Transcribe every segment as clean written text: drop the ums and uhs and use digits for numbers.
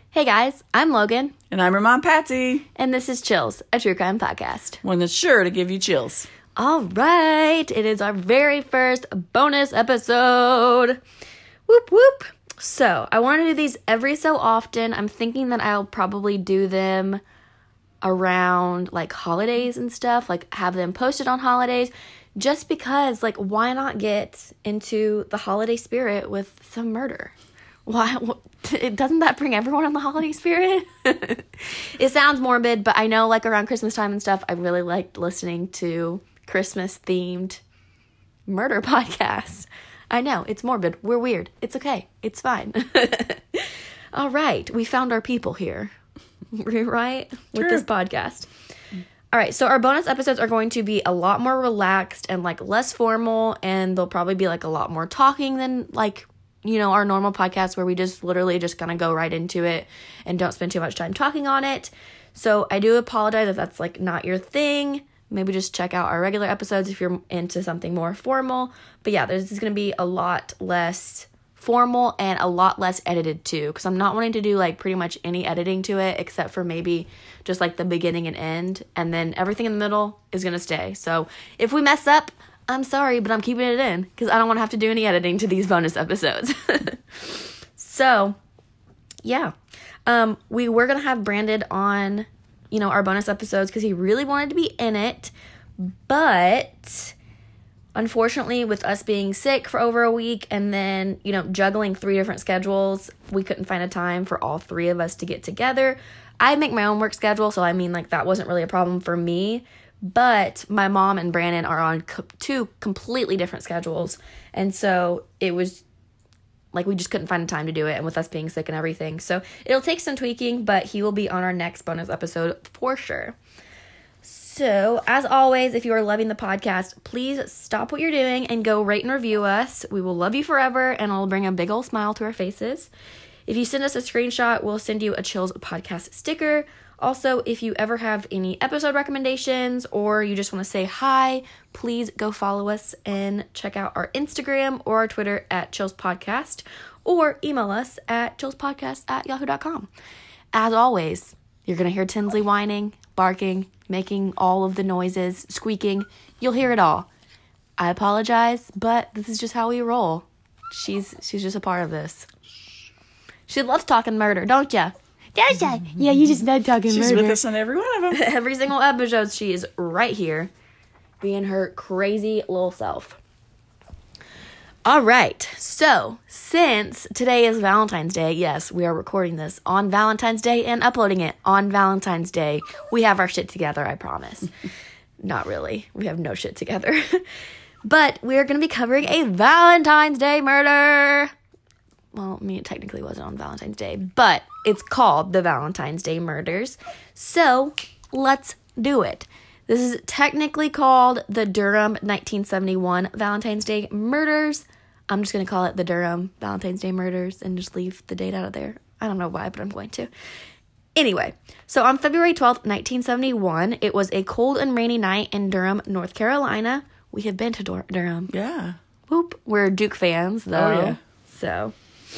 Hey guys, I'm Logan. And I'm her mom, Patsy. And this is Chills, a true crime podcast. One that's sure to give you chills. All right, it is our very first bonus episode. Whoop whoop. So, I want to do these every so often. I'm thinking that I'll probably do them around like holidays and stuff, like have them posted on holidays, just because, like, why not get into the holiday spirit with some murder? Why? Doesn't that bring everyone in the holiday spirit? It sounds morbid, but I know, like, around Christmas time and stuff, I really liked listening to Christmas-themed murder podcasts. I know, it's morbid. We're weird. It's okay. It's fine. All right. We found our people here. Right? With this podcast. All right. So our bonus episodes are going to be a lot more relaxed and, like, less formal, and they'll probably be, like, a lot more talking than, like, you know, our normal podcast where we just literally just kind of go right into it and don't spend too much time talking on it. So I do apologize if that's, like, not your thing. Maybe just check out our regular episodes if you're into something more formal. But yeah, this is going to be a lot less formal and a lot less edited too, because I'm not wanting to do, like, pretty much any editing to it except for maybe just, like, the beginning and end, and then everything in the middle is going to stay. So if we mess up, I'm sorry, but I'm keeping it in because I don't want to have to do any editing to these bonus episodes. So, yeah. We were going to have Brandon on, you know, our bonus episodes because he really wanted to be in it. But unfortunately, with us being sick for over a week and then, you know, juggling 3 different schedules, we couldn't find a time for all 3 of us to get together. I make my own work schedule, so I mean, like, that wasn't really a problem for me. But my mom and Brandon are on 2 completely different schedules. And so it was like we just couldn't find the time to do it. And with us being sick and everything. So it'll take some tweaking, but he will be on our next bonus episode for sure. So as always, if you are loving the podcast, please stop what you're doing and go rate and review us. We will love you forever and it'll bring a big old smile to our faces. If you send us a screenshot, we'll send you a Chills podcast sticker. Also, if you ever have any episode recommendations or you just want to say hi, please go follow us and check out our Instagram or our Twitter at Chills Podcast, or email us at chillspodcast@yahoo.com. As always, you're going to hear Tinsley whining, barking, making all of the noises, squeaking. You'll hear it all. I apologize, but this is just how we roll. She's just a part of this. She loves talking murder, don't ya? Yeah, you just love talking murder. She's with us on every one of them. Every single episode, she is right here, being her crazy little self. All right, so since today is Valentine's Day, yes, we are recording this on Valentine's Day and uploading it on Valentine's Day. We have our shit together, I promise. Not really. We have no shit together. But we're going to be covering a Valentine's Day murder. Well, I mean, it technically wasn't on Valentine's Day, but it's called the Valentine's Day Murders. So, let's do it. This is technically called the Durham 1971 Valentine's Day Murders. I'm just going to call it the Durham Valentine's Day Murders and just leave the date out of there. I don't know why, but I'm going to. Anyway, so on February 12th, 1971, it was a cold and rainy night in Durham, North Carolina. We have been to Durham. Yeah. Whoop. We're Duke fans, though. Oh, yeah. So,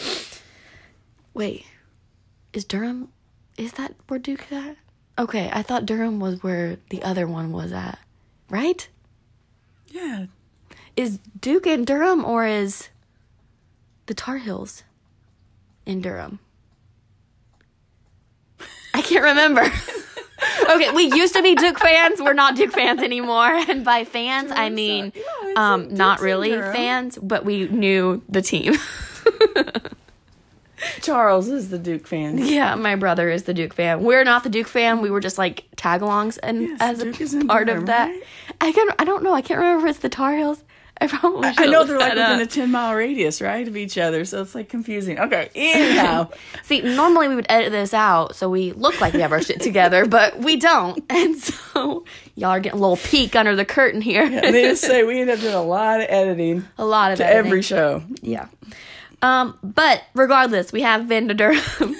wait, is that where Duke is at? Okay, I thought Durham was where the other one was at, right? Yeah. Is Duke in Durham or is the Tar Heels in Durham? I can't remember. Okay, we used to be Duke fans. We're not Duke fans anymore. And by fans, I mean not really fans, but we knew the team. Charles is the Duke fan. Yeah, my brother is the Duke fan. We're not the Duke fan. We were just like tag-alongs and as a part of that. Right? I don't know. I can't remember if it's the Tar Heels. I know they're like within a 10-mile radius, right, of each other, so it's like confusing. Okay, anyhow. See, normally we would edit this out so we look like we have our shit together, but we don't. And so y'all are getting a little peek under the curtain here. Yeah, they just say we end up doing a lot of editing. To every show. Yeah. But regardless, we have been to Durham.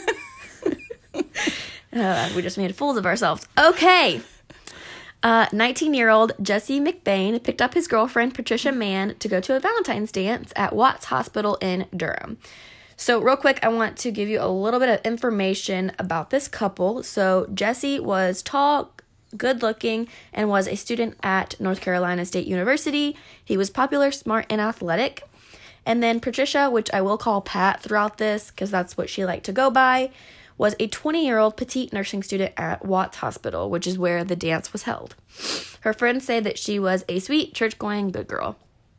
We just made fools of ourselves. Okay. 19-year-old Jesse McBain picked up his girlfriend, Patricia Mann, to go to a Valentine's dance at Watts Hospital in Durham. So real quick, I want to give you a little bit of information about this couple. So Jesse was tall, good looking, and was a student at North Carolina State University. He was popular, smart, and athletic. And then Patricia, which I will call Pat throughout this because that's what she liked to go by, was a 20-year-old petite nursing student at Watts Hospital, which is where the dance was held. Her friends say that she was a sweet, church-going good girl.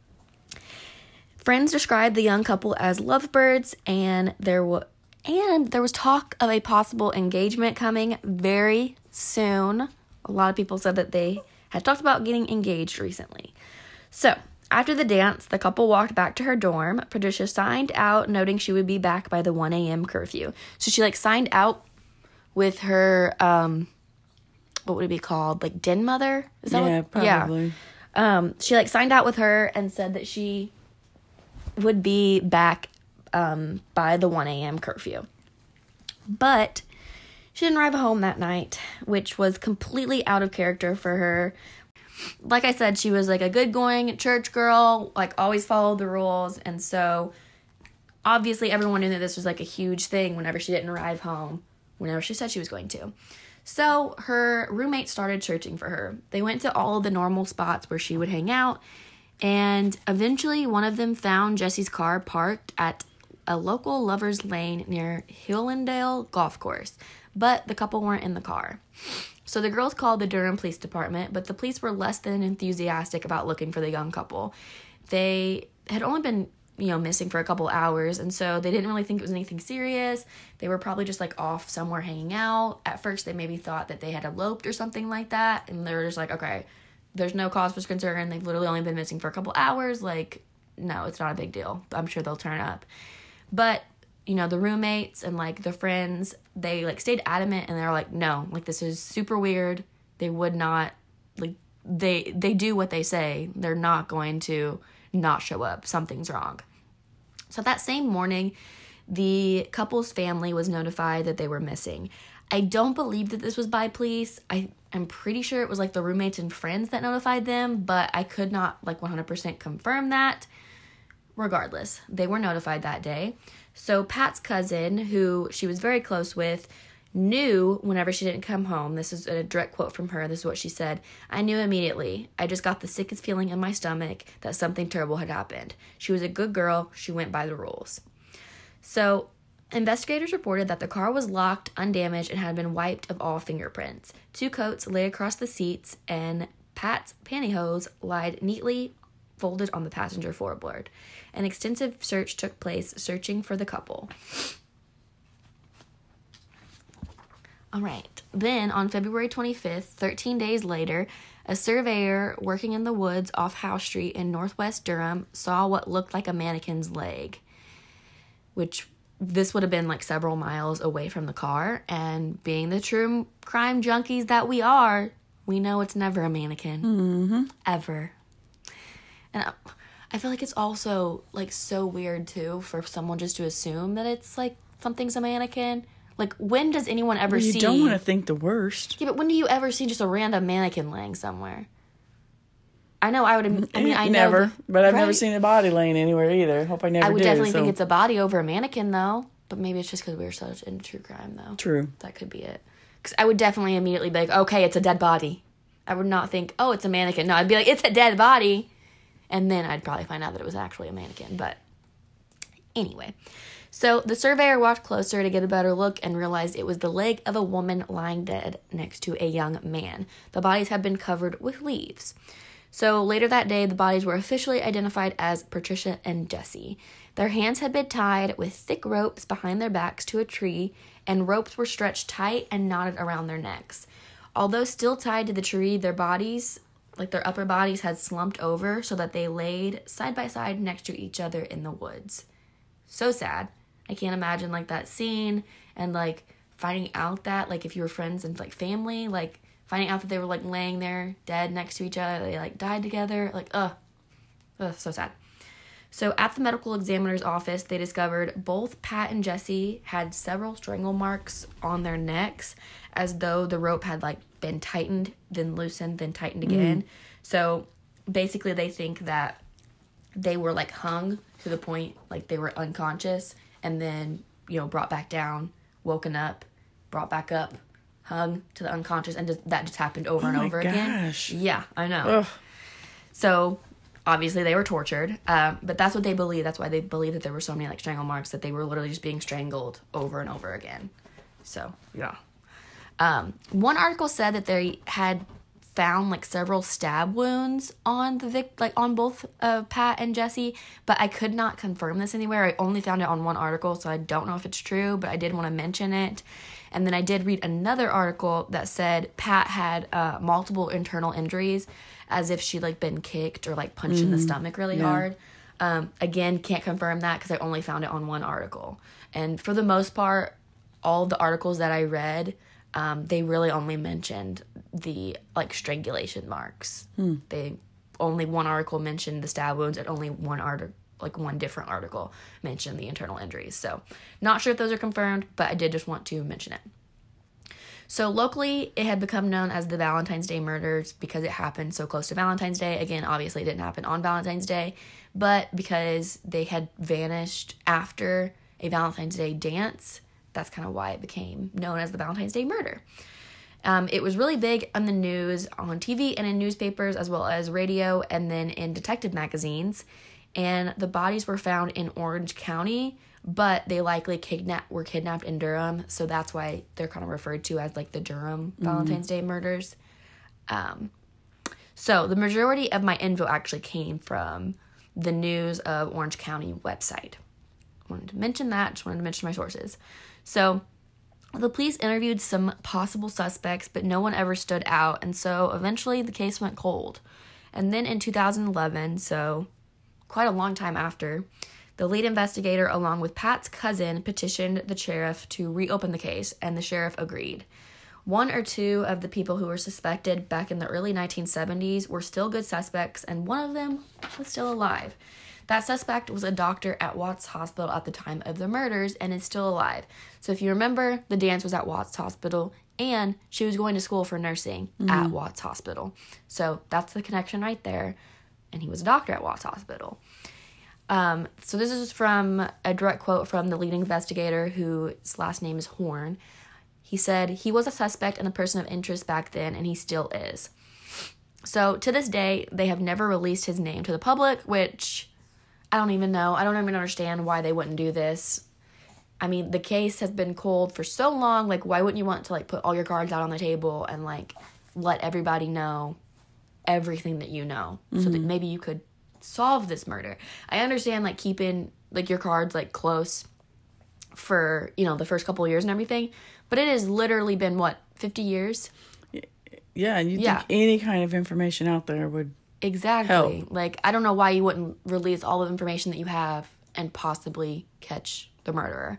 Friends described the young couple as lovebirds, and there was talk of a possible engagement coming very soon. A lot of people said that they had talked about getting engaged recently. So, after the dance, the couple walked back to her dorm. Patricia signed out, noting she would be back by the 1 a.m. curfew. So she, signed out with her, what would it be called? Den mother? Is that yeah, probably. Yeah. She, signed out with her and said that she would be back by the 1 a.m. curfew. But she didn't arrive home that night, which was completely out of character for her. Like I said, she was a good-going church girl, always followed the rules, and so obviously everyone knew that this was a huge thing whenever she didn't arrive home, whenever she said she was going to. So her roommates started searching for her. They went to all of the normal spots where she would hang out, and eventually one of them found Jesse's car parked at a local lover's lane near Hillendale Golf Course, but the couple weren't in the car. So the girls called the Durham Police Department, but the police were less than enthusiastic about looking for the young couple. They had only been, missing for a couple hours, and so they didn't really think it was anything serious. They were probably just, off somewhere hanging out. At first, they maybe thought that they had eloped or something like that, and they were just okay, there's no cause for concern. They've literally only been missing for a couple hours. No, it's not a big deal. I'm sure they'll turn up. But the roommates and, the friends, they, stayed adamant, and they were no, this is super weird. They would not, they do what they say. They're not going to not show up. Something's wrong. So that same morning, the couple's family was notified that they were missing. I don't believe that this was by police. I'm pretty sure it was, the roommates and friends that notified them, but I could not, 100% confirm that. Regardless, they were notified that day. So Pat's cousin, who she was very close with, knew whenever she didn't come home. This is a direct quote from her. This is what she said. "I knew immediately. I just got the sickest feeling in my stomach that something terrible had happened. She was a good girl. She went by the rules." So investigators reported that the car was locked, undamaged, and had been wiped of all fingerprints. 2 coats lay across the seats, and Pat's pantyhose lied neatly folded on the passenger floorboard. An extensive search took place, searching for the couple. All right. Then, on February 25th, 13 days later, a surveyor working in the woods off House Street in northwest Durham saw what looked like a mannequin's leg, which this would have been several miles away from the car. And being the true crime junkies that we are, we know it's never a mannequin. Mm-hmm. Ever. And I feel it's also, so weird, too, for someone just to assume that it's, something's a mannequin. When does anyone ever see... You don't want to think the worst. Yeah, but when do you ever see just a random mannequin laying somewhere? I know I would... I never. know But I've right? never seen a body laying anywhere either. Hope I never do. I would definitely think it's a body over a mannequin, though. But maybe it's just because we're such into true crime, though. True. That could be it. Because I would definitely immediately be okay, it's a dead body. I would not think, oh, it's a mannequin. No, I'd be it's a dead body. And then I'd probably find out that it was actually a mannequin. But anyway. So the surveyor walked closer to get a better look and realized it was the leg of a woman lying dead next to a young man. The bodies had been covered with leaves. So later that day, the bodies were officially identified as Patricia and Jesse. Their hands had been tied with thick ropes behind their backs to a tree, and ropes were stretched tight and knotted around their necks. Although still tied to the tree, their bodies... their upper bodies had slumped over so that they laid side by side next to each other in the woods. So sad. I can't imagine, that scene and, finding out that, if you were friends and, family, finding out that they were, laying there dead next to each other. They, died together. So sad. So at the medical examiner's office, they discovered both Pat and Jesse had several strangle marks on their necks as though the rope had, been tightened, then loosened, then tightened again. So basically they think that they were, hung to the point, they were unconscious, and then, brought back down, woken up, brought back up, hung to the unconscious, and that just happened over and over again. Gosh. Yeah, I know. Ugh. So, obviously, they were tortured, but that's what they believe. That's why they believe that there were so many, strangle marks, that they were literally just being strangled over and over again. So, yeah. One article said that they had found, several stab wounds on on both Pat and Jesse, but I could not confirm this anywhere. I only found it on one article, so I don't know if it's true, but I did want to mention it. And then I did read another article that said Pat had multiple internal injuries, as if she'd, been kicked or, punched in the stomach really hard. Again, can't confirm that because I only found it on one article. And for the most part, all of the articles that I read, they really only mentioned the strangulation marks. They only one article mentioned the stab wounds, and only one different article mentioned the internal injuries. So not sure if those are confirmed, but I did just want to mention it. So locally, it had become known as the Valentine's Day murders because it happened so close to Valentine's Day. Again, obviously it didn't happen on Valentine's Day, but because they had vanished after a Valentine's Day dance, that's kind of why it became known as the Valentine's Day murder. It was really big on the news, on TV and in newspapers, as well as radio, and then in detective magazines. And the bodies were found in Orange County, but they likely were kidnapped in Durham, so that's why they're kind of referred to as the Durham Valentine's Day murders. So the majority of my info actually came from the News of Orange County website. Wanted to mention that, just wanted to mention my sources. So the police interviewed some possible suspects, but no one ever stood out, and so eventually the case went cold. And then in 2011, so quite a long time after, the lead investigator, along with Pat's cousin, petitioned the sheriff to reopen the case, and the sheriff agreed. One or two of the people who were suspected back in the early 1970s were still good suspects, and one of them was still alive. That suspect was a doctor at Watts Hospital at the time of the murders and is still alive. So if you remember, the dance was at Watts Hospital, and she was going to school for nursing at Watts Hospital. So that's the connection right there. And he was a doctor at Watts Hospital. So this is from a direct quote from the lead investigator, whose last name is Horn. He said, "He was a suspect and a person of interest back then, and he still is." So to this day, they have never released his name to the public, which I don't even know. I don't even understand why they wouldn't do this. I mean, the case has been cold for so long. Why wouldn't you want to, put all your cards out on the table and, let everybody know everything that you know, so that maybe you could solve this murder? I understand, keeping, your cards, close for, the first couple of years and everything, but it has literally been, 50 years? Yeah, and you'd think any kind of information out there would exactly help. I don't know why you wouldn't release all the information that you have and possibly catch the murderer.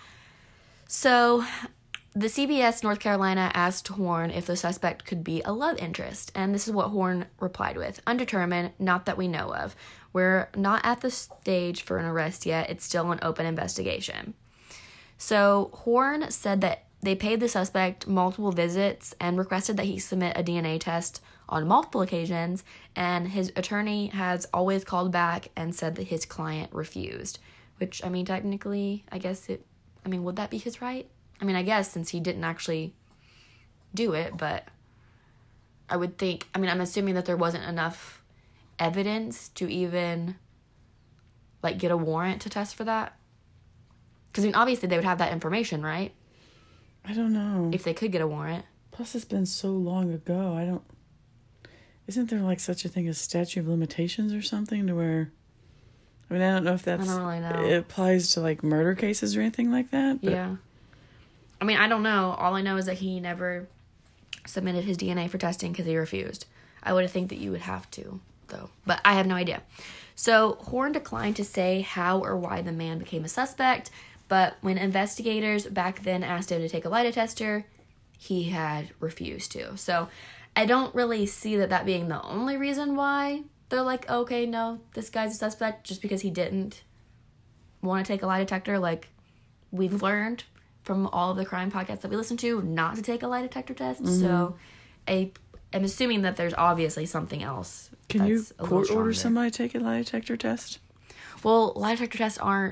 So the CBS North Carolina asked Horn if the suspect could be a love interest, and this is what Horn replied with: "Undetermined, not that we know of. We're not at the stage for an arrest yet. It's still an open investigation." So Horn said that they paid the suspect multiple visits and requested that he submit a DNA test on multiple occasions, and his attorney has always called back and said that his client refused. Which, technically, would that be his right? I guess, since he didn't actually do it, but I would think, I'm assuming that there wasn't enough evidence to even, get a warrant to test for that. Because, obviously they would have that information, right? I don't know. If they could get a warrant. Plus, it's been so long ago. Isn't there, such a thing as statute of limitations or something to where... I don't know if that's... I don't really know. It applies to, murder cases or anything like that. But... Yeah. I don't know. All I know is that he never submitted his DNA for testing because he refused. I would think that you would have to, though. But I have no idea. So Horn declined to say how or why the man became a suspect, but when investigators back then asked him to take a lie detector, he had refused to. So I don't really see that being the only reason why they're okay, no, this guy's a suspect, just because he didn't want to take a lie detector. We've learned from all of the crime podcasts that we listen to not to take a lie detector test. So I'm assuming that there's obviously something else. Can you court order somebody to take a lie detector test? Well, lie detector tests aren't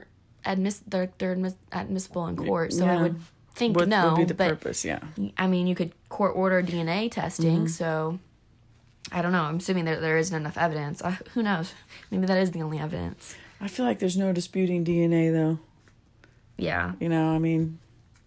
admissible in court. So Yeah. I would think What no. would be the but purpose? Yeah. I mean, you could court order DNA testing. Mm-hmm. So I don't know. I'm assuming there isn't enough evidence. Who knows? Maybe that is the only evidence. I feel like there's no disputing DNA though. Yeah. You know, I mean,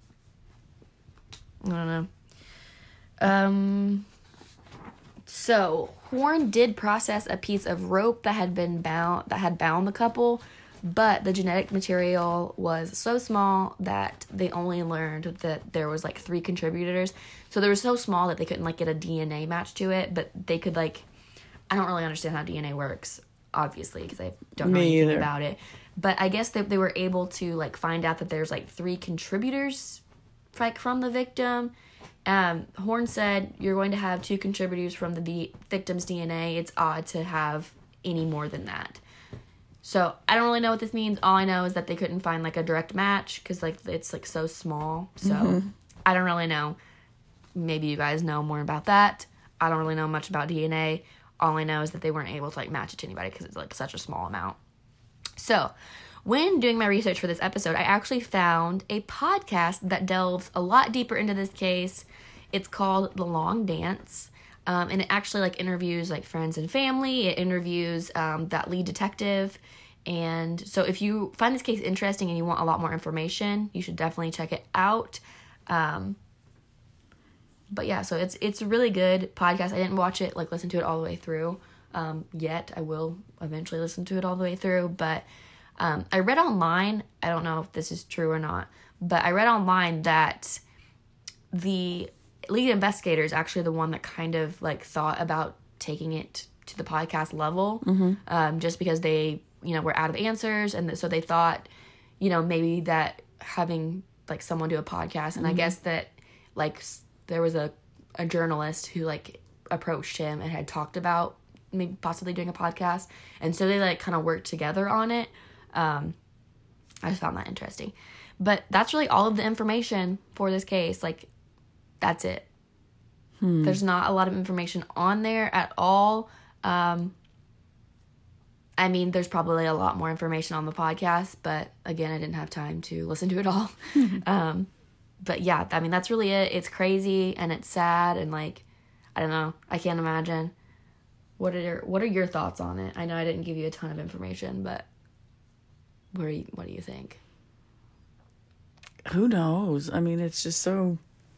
I don't know. So Horn did process a piece of rope that had bound the couple, but the genetic material was so small that they only learned that there was like 3 contributors. So they were so small that they couldn't like get a DNA match to it, but they could like, I don't really understand how DNA works, obviously, because I don't know anything about it. But I guess they were able to like find out that there's like 3 contributors like from the victim. Horn said you're going to have 2 contributors from the victim's DNA. It's odd to have any more than that. So I don't really know what this means. All I know is that they couldn't find like a direct match because like it's like so small. So I don't really know. Maybe you guys know more about that. I don't really know much about DNA. All I know is that they weren't able to like match it to anybody because it's like such a small amount. So when doing my research for this episode, I actually found a podcast that delves a lot deeper into this case. It's called The Long Dance. And it actually like interviews like friends and family. It interviews that lead detective. And so if you find this case interesting and you want a lot more information, you should definitely check it out. But yeah, so it's a really good podcast. I didn't watch it, like listen to it all the way through yet. I will eventually listen to it all the way through. But I read online, I don't know if this is true or not, but I read online that the lead investigator is actually the one that kind of like thought about taking it to the podcast level, just because they, you know, were out of answers. And so they thought, you know, maybe that having like someone do a podcast, and I guess that like there was a journalist who like approached him and had talked about maybe possibly doing a podcast. And so they like kind of worked together on it. I just found that interesting. But that's really all of the information for this case. Like, that's it. There's not a lot of information on there at all. I mean, there's probably a lot more information on the podcast, but again, I didn't have time to listen to it all. But yeah, I mean, that's really it. It's crazy and it's sad and like, I don't know. I can't imagine. What are your thoughts on it? I know I didn't give you a ton of information, but what do you think? Who knows? I mean, it's just so...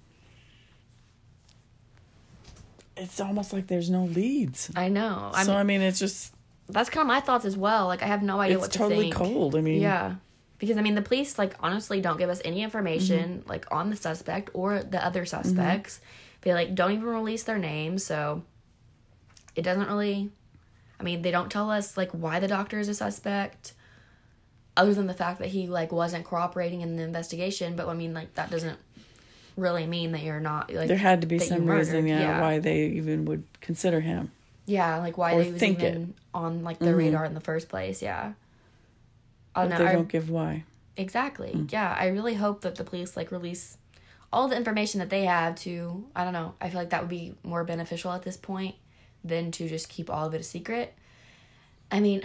It's almost like there's no leads. I know. I mean, it's just... That's kind of my thoughts as well. Like, I have no idea what to think. It's totally cold. I mean... Yeah. Because, I mean, the police, like, honestly don't give us any information, like, on the suspect or the other suspects. They, like, don't even release their names, so it doesn't really... I mean, they don't tell us, like, why the doctor is a suspect, other than the fact that he, like, wasn't cooperating in the investigation. But, I mean, like, that doesn't really mean that you're not, like... There had to be some reason, yeah, why they even would consider him. Yeah, like, why or he was even on, like, the radar in the first place, yeah. But they don't give why. Exactly. Yeah, I really hope that the police, like, release all the information that they have to... I don't know. I feel like that would be more beneficial at this point than to just keep all of it a secret. I mean,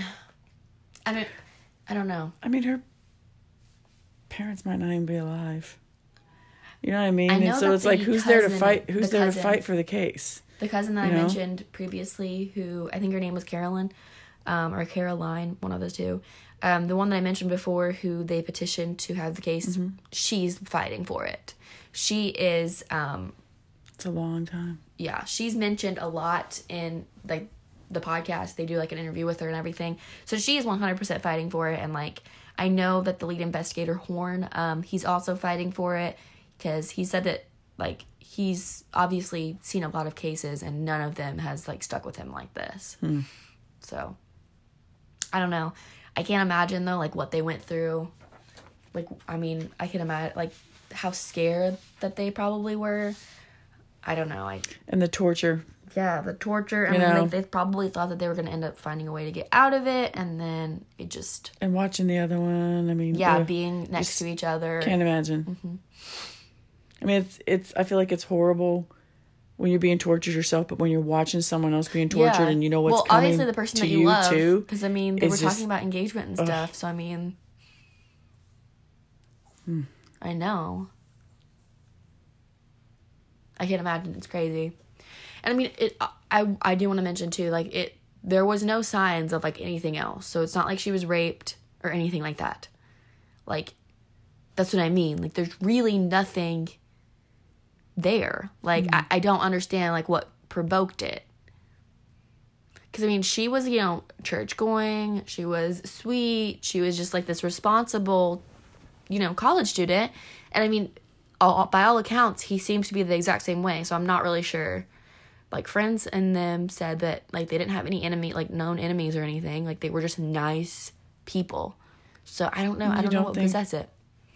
I don't know. I mean, her parents might not even be alive. You know what I mean? I know, and so it's like, who's there to fight? Who's there to fight for the case? The cousin that I mentioned previously, who I think her name was Carolyn, or Caroline, one of those two. The one that I mentioned before, who they petitioned to have the case, she's fighting for it. She is... it's a long time. Yeah, she's mentioned a lot in, like, the podcast. They do, like, an interview with her and everything. So she is 100% fighting for it. And, like, I know that the lead investigator, Horn, he's also fighting for it because he said that, like, he's obviously seen a lot of cases and none of them has, like, stuck with him like this. So, I don't know. I can't imagine, though, like, what they went through. Like, I mean, I can imagine, like, how scared that they probably were. I don't know. And the torture. Yeah, the torture. I mean, like, they probably thought that they were going to end up finding a way to get out of it, and then it just... And watching the other one, I mean... Yeah, being next to each other. Can't imagine. I mean, it's. I feel like it's horrible when you're being tortured yourself, but when you're watching someone else being tortured and you know what's coming obviously the person to that you love, too. Because, I mean, they were talking about engagement and stuff, so, I mean... I know. I can't imagine. It's crazy. And I mean, I do want to mention too, like there was no signs of like anything else. So it's not like she was raped or anything like that. Like, that's what I mean. Like, there's really nothing there. Like, I don't understand like what provoked it. Because I mean, she was, church going. She was sweet. She was just like this responsible, college student. And I mean, by all accounts, he seems to be the exact same way. So I'm not really sure. Like, friends and them said that, like, they didn't have any known enemies or anything. Like, they were just nice people. So I don't know. I don't know what possessed it.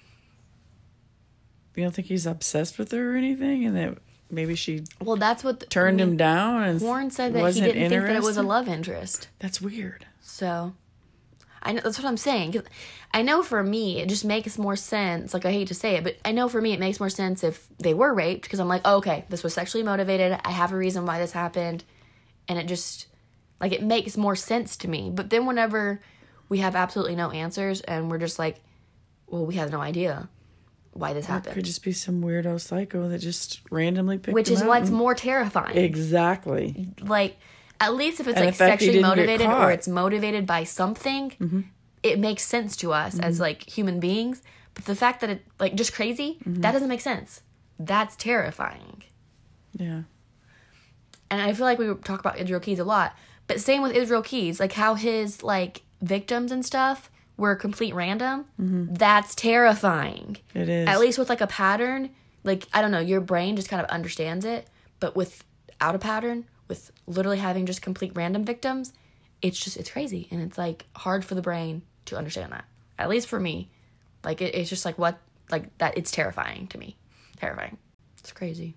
You don't think he's obsessed with her or anything? And that maybe she that's what turned him down? And Warren said that he didn't think that it was a love interest. That's weird. So, I know, that's what I'm saying. 'Cause I know for me, it just makes more sense. Like, I hate to say it, but I know for me, it makes more sense if they were raped. Because I'm like, oh, okay, this was sexually motivated. I have a reason why this happened. And it just, like, it makes more sense to me. But then whenever we have absolutely no answers and we're just like, well, we have no idea why this happened. It could just be some weirdo psycho that just randomly picked Which him is out what's more terrifying. Exactly. Like, at least if it's And like the fact he sexually didn't get motivated caught. or it's motivated by something, it makes sense to us as like human beings. But the fact that it, like, just crazy, that doesn't make sense. That's terrifying. Yeah. And I feel like we talk about Israel Keys a lot, but same with Israel Keys, like how his like victims and stuff were complete random. That's terrifying. It is. At least with like a pattern, like, I don't know, your brain just kind of understands it, but without a pattern, with literally having just complete random victims, it's crazy. And it's like hard for the brain to understand that. At least for me. Like, it's just like what, like that, it's terrifying to me. Terrifying. It's crazy.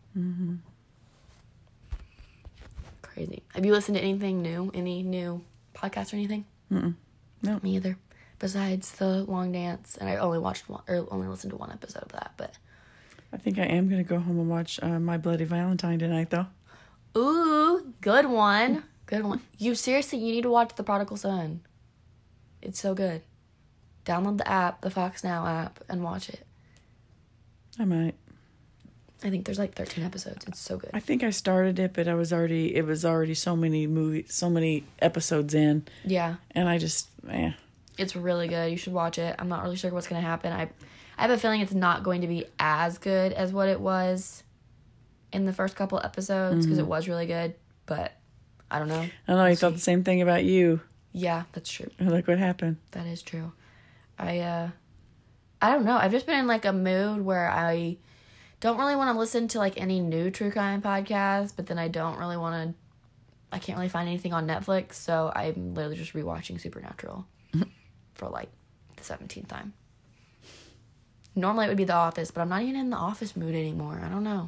Crazy. Have you listened to anything new? Any new podcasts or anything? No. Me either. Besides The Long Dance, and I only only listened to one episode of that, but I think I am going to go home and watch My Bloody Valentine tonight, though. ooh, good one. Good one. You need to watch The Prodigal Son. It's so good. Download the app, the Fox Now app, and watch it. I might. I think there's like 13 episodes. It's so good. I think I started it, but it was already so many episodes in. Yeah. And I just, It's really good. You should watch it. I'm not really sure what's going to happen. I have a feeling it's not going to be as good as what it was in the first couple episodes, because it was really good, but I don't know. I don't know, I thought the same thing about you. Yeah, that's true. Look what happened. That is true. I don't know. I've just been in like a mood where I don't really want to listen to like any new true crime podcasts, but then I can't really find anything on Netflix, so I'm literally just rewatching Supernatural for like the 17th time. Normally it would be The Office, but I'm not even in the Office mood anymore. I don't know.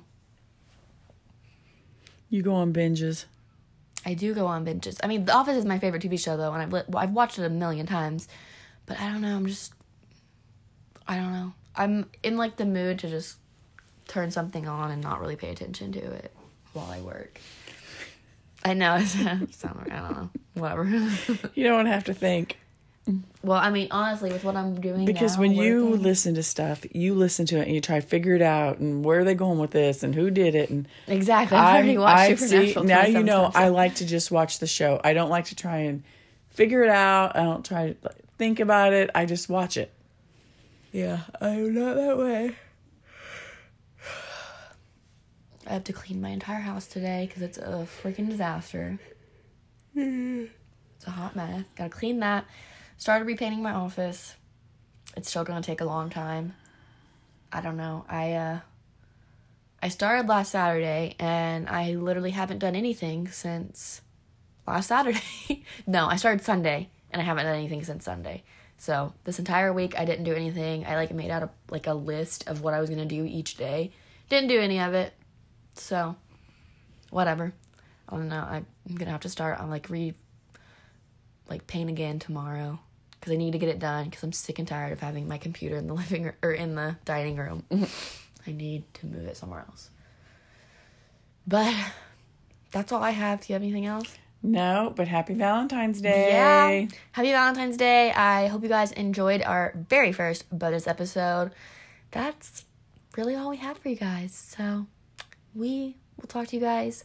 You go on binges. I do go on binges. I mean, The Office is my favorite TV show, though, and I've watched it a million times. But I don't know. I don't know. I'm in, like, the mood to just turn something on and not really pay attention to it while I work. I know. I don't know. Whatever. You don't have to think. Well, I mean, honestly, with what I'm doing Because now, when you working, listen to stuff, you listen to it and you try to figure it out and where are they going with this and who did it. And exactly. I've already watched Supernatural now 27 you know times. I like to just watch the show. I don't like to try and figure it out. I don't try to think about it. I just watch it. Yeah, I'm not that way. I have to clean my entire house today because it's a freaking disaster. It's a hot mess. Gotta clean that. Started repainting my office. It's still gonna take a long time. I don't know. I started last Saturday and I literally haven't done anything since last Saturday. No, I started Sunday and I haven't done anything since Sunday. So this entire week I didn't do anything. I made out a list of what I was gonna do each day. Didn't do any of it. So whatever. I don't know. I'm gonna have to start on paint again tomorrow because I need to get it done because I'm sick and tired of having my computer in the living room or in the dining room. I need to move it somewhere else. But that's all I have. Do you have anything else? No, but happy Valentine's Day. Yeah. Happy Valentine's Day. I hope you guys enjoyed our very first bonus episode. that's really all we have for you guys. So we will talk to you guys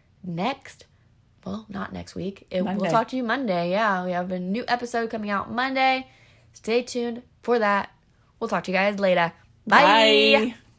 not next week. We'll talk to you Monday. Yeah, we have a new episode coming out Monday. Stay tuned for that. We'll talk to you guys later. Bye.